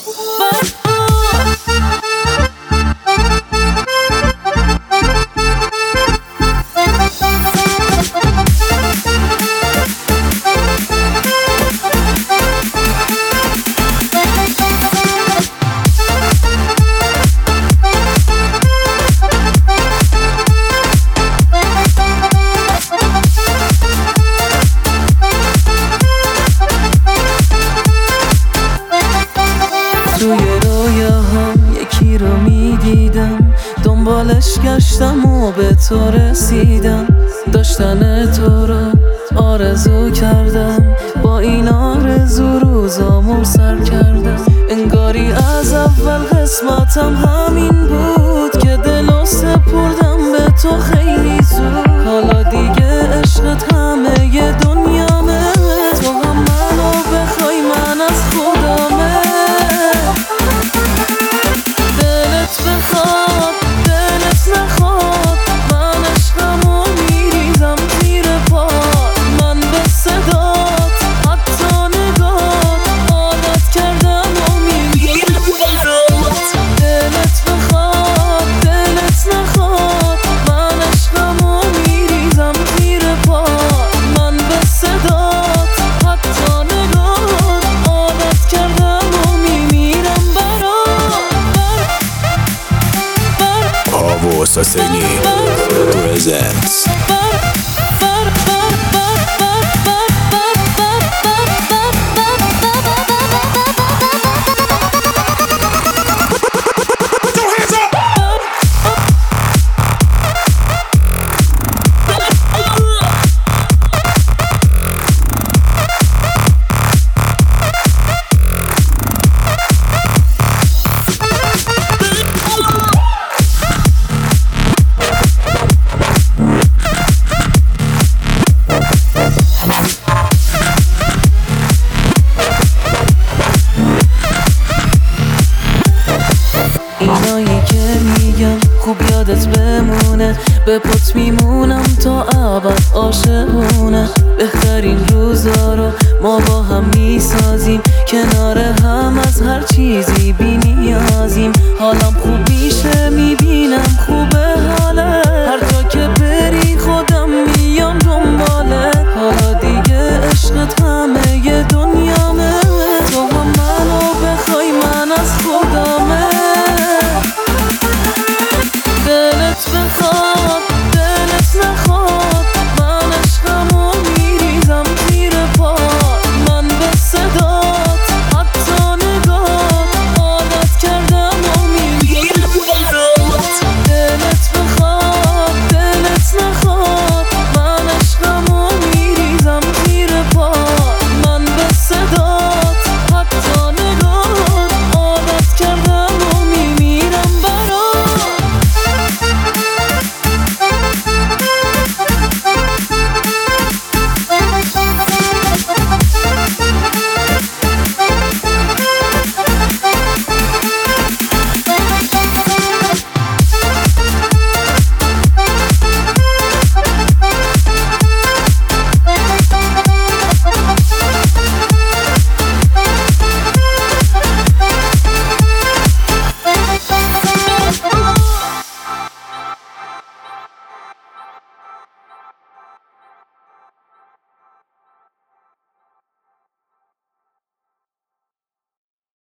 توی رویاهام یکی رو میدیدم، دنبالش گشتم و به تو رسیدم. داشتن تو رو آرزو کردم، با این آرزو روزامو سر کردم. انگاری از اول قسمتم همین بود که دلو سپردم به تو خیلی زود. حالا دیگه عشقت همه ی دنیامه، تو هم منو بخوای من از خودمه. دلت بخواد دلت نخواد، من عشقمو میریزم زیر پات. من به صدات حتی نگات عادت کردم و میمیرم برات. دلت بخواد دلت نخواد، من عشقمو میریزم زیر پات. من به صدات حتی نگات عادت کردم و میمیرم برات. Avos Aseni presents اینایی که میگم خوب یادت بمونه، به پات میمونم تا ابد عاشقونه. بهترین روزا رو ما با هم میسازیم، کنار هم از هر چیزی بی نیازیم. حالم خوب میشه میبینم خوب